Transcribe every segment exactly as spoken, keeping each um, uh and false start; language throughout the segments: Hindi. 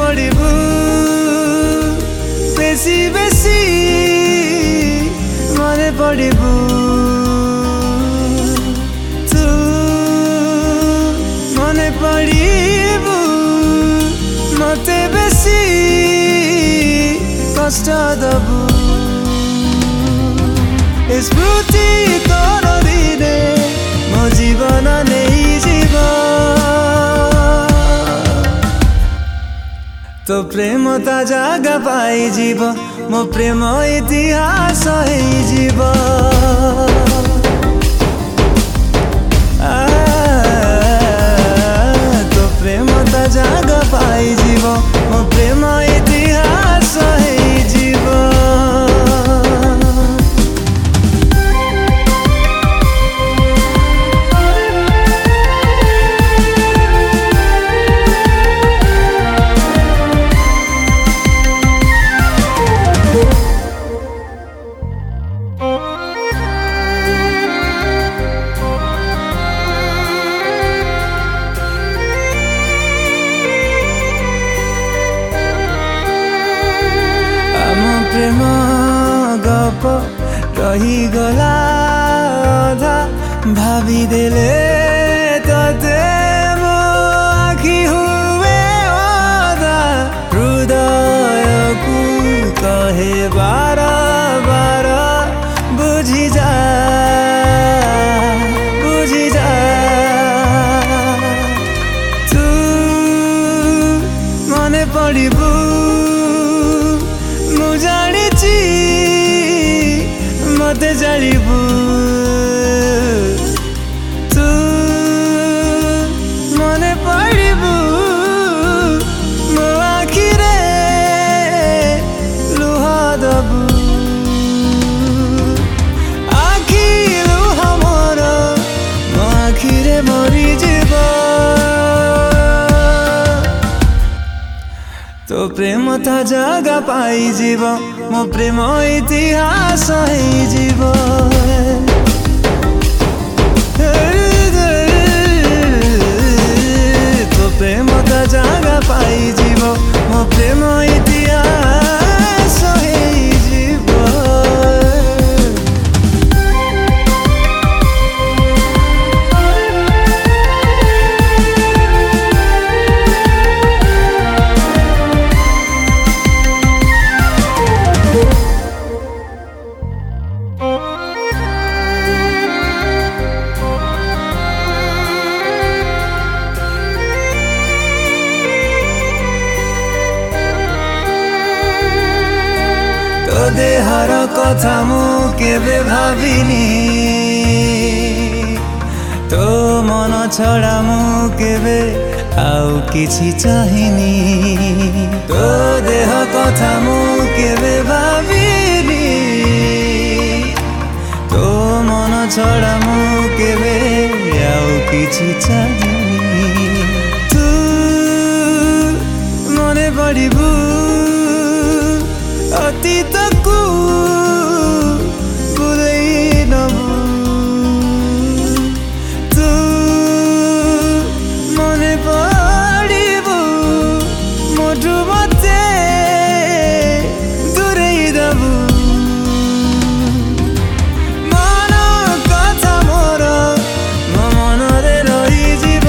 पड़बू बेसी बेसी मने पड़बू तू मने पड़बू मते बेसी कष्ट दबू स्मृति तोर दिने मो जीवन नहीं जीव तो प्रेम ता जागा पाई जीव मो प्रेम इतिहास है जीव तो प्रेम ता जागा पाई जीव मो प्रेम इतिहास है जीव प्रेम गप रही गला अधा भाभी देले तते मो आखि हुए अधा हृदय को कहे बार बार बुझी जा बुझी जा तू मने पड़बू जानी मते जाबू तू मने पड़बू मो आखिरे लुह दबू आखि लुह मोर मो आखिरे मरी जीव तो प्रेम ता जागा पाई जीव मो प्रेम इतिहास है जीव तो प्रेम ता जागा पाई जीव मो प्रेम इतिहास है जीव तो देहर कथा मु केबे भाविनी तो मन छड़ा मु केबे आउ किछि चाहिनी तो देह कथा मु केबे भाविनी तो मन छड़ा मु केबे आउ किछि चाहिनी तू मने पड़बू अतीत को बुलाई नबू तू मने पड़बू मोटू मते दूरेई दबू मन कथा मोर मो मनरे रही जीव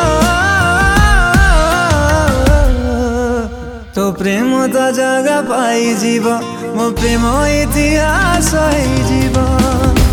तो प्रेम ता जागा पाई जीव मो प्रेम इतिहास है जीव।